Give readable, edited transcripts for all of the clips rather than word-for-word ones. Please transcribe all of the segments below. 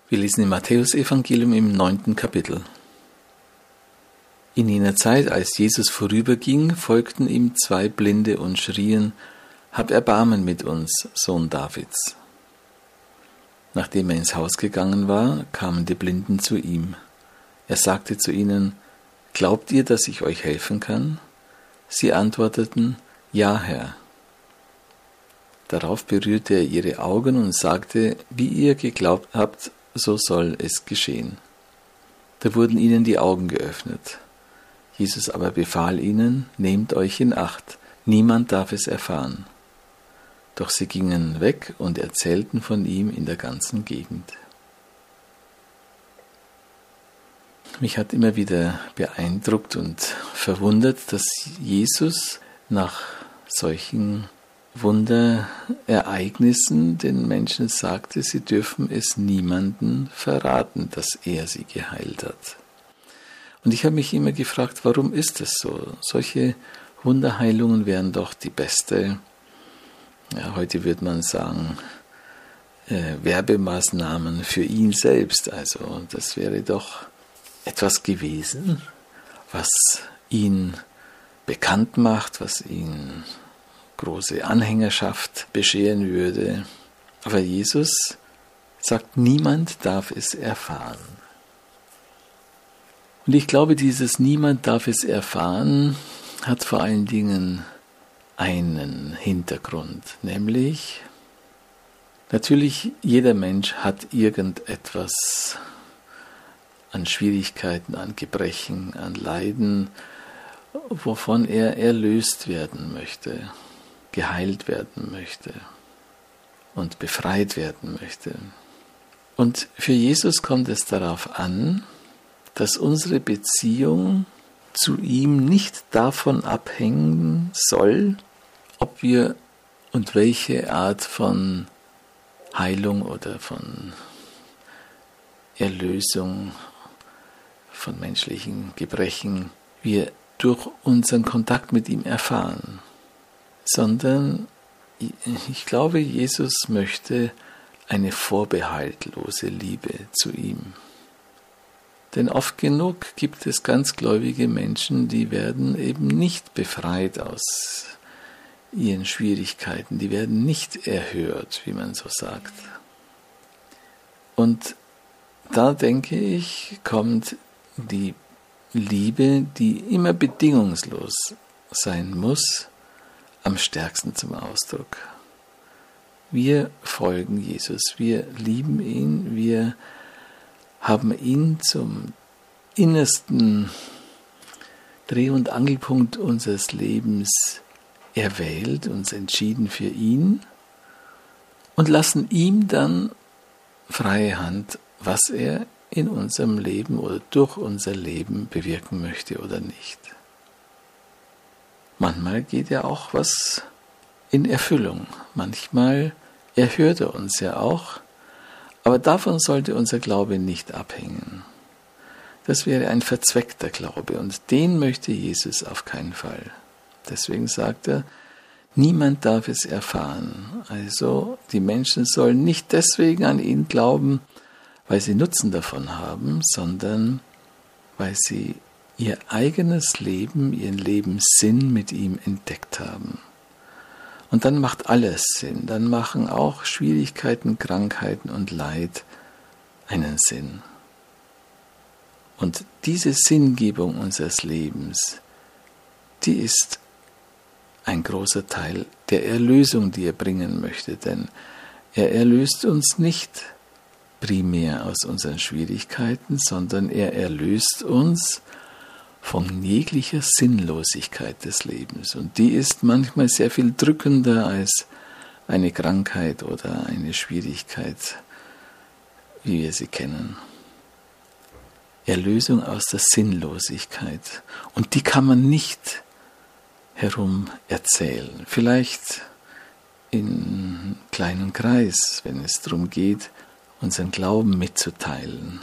Wir lesen im Matthäusevangelium im 9. Kapitel. In jener Zeit, als Jesus vorüberging, folgten ihm 2 Blinde und schrien: Hab Erbarmen mit uns, Sohn Davids. Nachdem er ins Haus gegangen war, kamen die Blinden zu ihm. Er sagte zu ihnen: Glaubt ihr, dass ich euch helfen kann? Sie antworteten: Ja, Herr. Darauf berührte er ihre Augen und sagte: Wie ihr geglaubt habt, so soll es geschehen. Da wurden ihnen die Augen geöffnet. Jesus aber befahl ihnen: Nehmt euch in Acht, niemand darf es erfahren. Doch sie gingen weg und erzählten von ihm in der ganzen Gegend. Mich hat immer wieder beeindruckt und verwundert, dass Jesus nach solchen Wunderereignissen den Menschen sagte, sie dürfen es niemandem verraten, dass er sie geheilt hat. Und ich habe mich immer gefragt, warum ist das so? Solche Wunderheilungen wären doch die beste, heute würde man sagen, Werbemaßnahmen für ihn selbst. Also das wäre doch etwas gewesen, was ihn bekannt macht, was ihn große Anhängerschaft bescheren würde. Aber Jesus sagt, niemand darf es erfahren. Und ich glaube, dieses Niemand darf es erfahren hat vor allen Dingen einen Hintergrund, nämlich natürlich jeder Mensch hat irgendetwas an Schwierigkeiten, an Gebrechen, an Leiden, wovon er erlöst werden möchte, geheilt werden möchte und befreit werden möchte. Und für Jesus kommt es darauf an, dass unsere Beziehung zu ihm nicht davon abhängen soll, ob wir und welche Art von Heilung oder von Erlösung von menschlichen Gebrechen wir durch unseren Kontakt mit ihm erfahren, sondern ich glaube, Jesus möchte eine vorbehaltlose Liebe zu ihm. Denn oft genug gibt es ganz gläubige Menschen, die werden eben nicht befreit aus ihren Schwierigkeiten, die werden nicht erhört, wie man so sagt. Und da denke ich, kommt die Liebe, die immer bedingungslos sein muss, am stärksten zum Ausdruck. Wir folgen Jesus, wir lieben ihn, wir haben ihn zum innersten Dreh- und Angelpunkt unseres Lebens erwählt, uns entschieden für ihn und lassen ihm dann freie Hand, was er in unserem Leben oder durch unser Leben bewirken möchte oder nicht. Manchmal geht ja auch was in Erfüllung. Manchmal erhört er uns ja auch, aber davon sollte unser Glaube nicht abhängen. Das wäre ein verzweckter Glaube und den möchte Jesus auf keinen Fall. Deswegen sagt er, niemand darf es erfahren. Also die Menschen sollen nicht deswegen an ihn glauben, weil sie Nutzen davon haben, sondern weil sie ihr eigenes Leben, ihren Lebenssinn mit ihm entdeckt haben. Und dann macht alles Sinn, dann machen auch Schwierigkeiten, Krankheiten und Leid einen Sinn. Und diese Sinngebung unseres Lebens, die ist ein großer Teil der Erlösung, die er bringen möchte, denn er erlöst uns nicht primär aus unseren Schwierigkeiten, sondern er erlöst uns von jeglicher Sinnlosigkeit des Lebens. Und die ist manchmal sehr viel drückender als eine Krankheit oder eine Schwierigkeit, wie wir sie kennen. Erlösung aus der Sinnlosigkeit. Und die kann man nicht herum erzählen. Vielleicht in einem kleinen Kreis, wenn es darum geht, unseren Glauben mitzuteilen.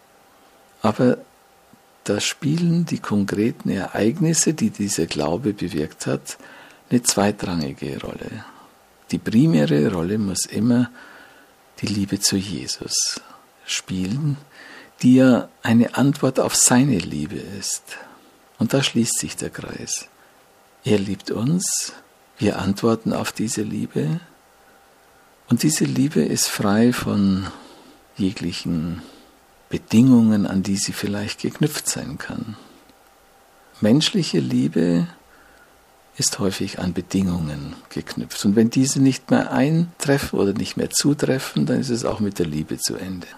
Aber da spielen die konkreten Ereignisse, die dieser Glaube bewirkt hat, eine zweitrangige Rolle. Die primäre Rolle muss immer die Liebe zu Jesus spielen, die ja eine Antwort auf seine Liebe ist. Und da schließt sich der Kreis. Er liebt uns, wir antworten auf diese Liebe und diese Liebe ist frei von jeglichen Bedingungen, an die sie vielleicht geknüpft sein kann. Menschliche Liebe ist häufig an Bedingungen geknüpft. Und wenn diese nicht mehr eintreffen oder nicht mehr zutreffen, dann ist es auch mit der Liebe zu Ende.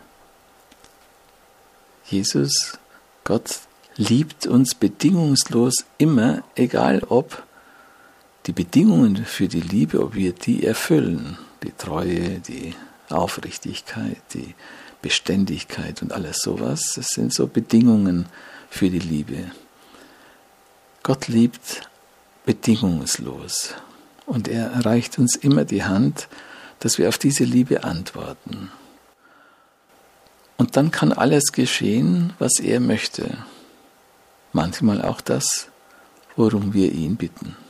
Jesus, Gott, liebt uns bedingungslos immer, egal ob die Bedingungen für die Liebe, ob wir die erfüllen, die Treue, die Aufrichtigkeit, die Beständigkeit und alles sowas, das sind so Bedingungen für die Liebe. Gott liebt bedingungslos und er reicht uns immer die Hand, dass wir auf diese Liebe antworten. Und dann kann alles geschehen, was er möchte. Manchmal auch das, worum wir ihn bitten.